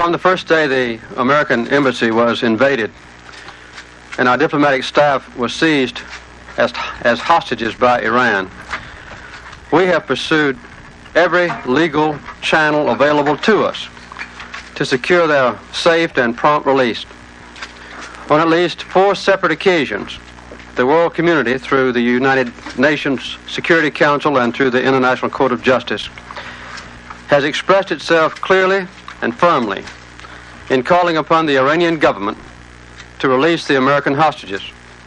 From the first day the American embassy was invaded and our diplomatic staff was seized as hostages by Iran, we have pursued every legal channel available to us to secure their safe and prompt release. On at least 4 separate occasions, the world community, through the United Nations Security Council and through the International Court of Justice, has expressed itself clearly and firmly in calling upon the Iranian government to release the American hostages.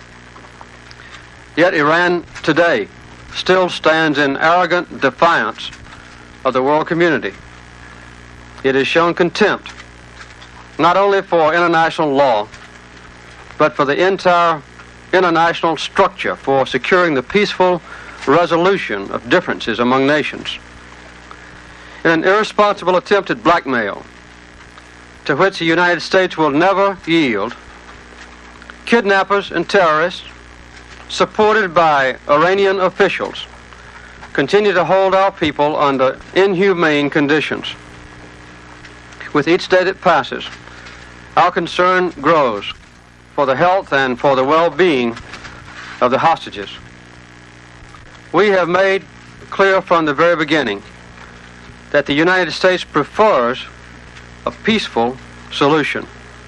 Yet Iran today still stands in arrogant defiance of the world community. It has shown contempt not only for international law, but for the entire international structure for securing the peaceful resolution of differences among nations. In an irresponsible attempt at blackmail, to which the United States will never yield, kidnappers and terrorists, supported by Iranian officials, continue to hold our people under inhumane conditions. With each day that passes, our concern grows for the health and for the well-being of the hostages. We have made clear from the very beginning that the United States prefers a peaceful solution,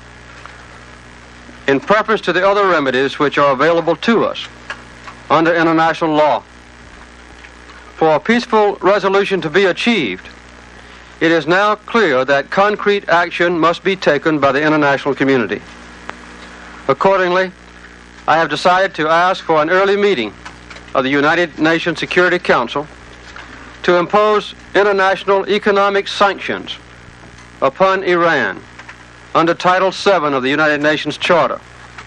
in preference to the other remedies which are available to us under international law. For a peaceful resolution to be achieved, it is now clear that concrete action must be taken by the international community. Accordingly, I have decided to ask for an early meeting of the United Nations Security Council to impose international economic sanctions upon Iran under Title VII of the United Nations Charter.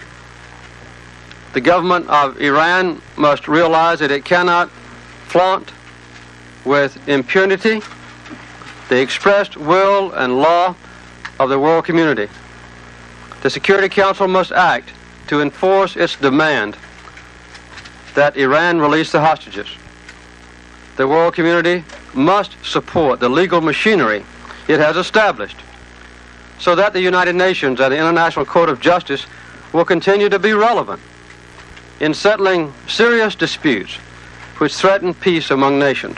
The government of Iran must realize that it cannot flaunt with impunity the expressed will and law of the world community. The Security Council must act to enforce its demand that Iran release the hostages. The world community must support the legal machinery it has established so that the United Nations and the International Court of Justice will continue to be relevant in settling serious disputes which threaten peace among nations.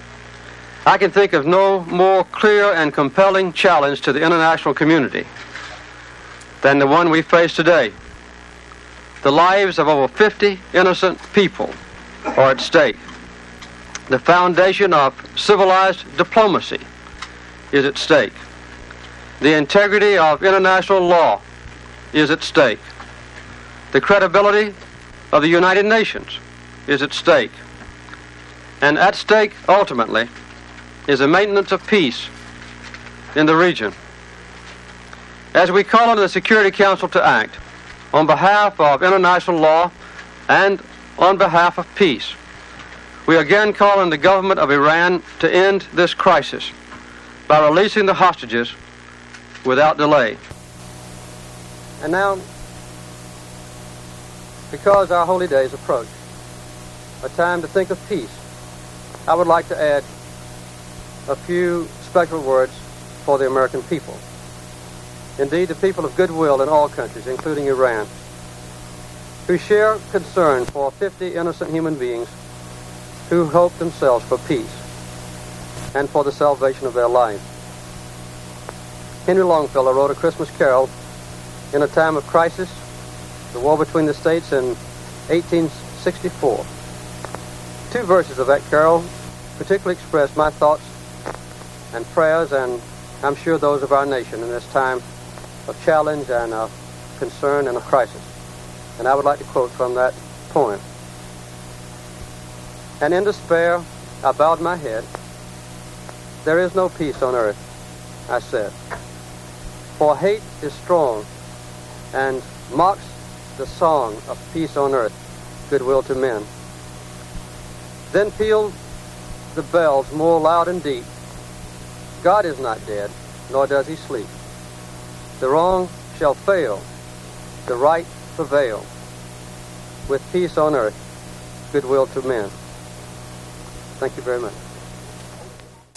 I can think of no more clear and compelling challenge to the international community than the one we face today. The lives of over 50 innocent people are at stake. The foundation of civilized diplomacy is at stake. The integrity of international law is at stake. The credibility of the United Nations is at stake. And at stake, ultimately, is the maintenance of peace in the region. As we call on the Security Council to act on behalf of international law and on behalf of peace, we again call on the government of Iran to end this crisis by releasing the hostages without delay. And now, because our holy days approach, a time to think of peace, I would like to add a few special words for the American people. Indeed, the people of goodwill in all countries, including Iran, who share concern for 50 innocent human beings who hope themselves for peace and for the salvation of their lives. Henry Longfellow wrote A Christmas Carol in a time of crisis, the war between the states in 1864. 2 verses of that carol particularly express my thoughts and prayers, and I'm sure those of our nation in this time of challenge and of concern and of crisis. And I would like to quote from that poem. And in despair, I bowed my head. There is no peace on earth, I said. For hate is strong and mocks the song of peace on earth, goodwill to men. Then pealed the bells more loud and deep. God is not dead, nor does he sleep. The wrong shall fail, the right prevail. With peace on earth, goodwill to men. Thank you very much.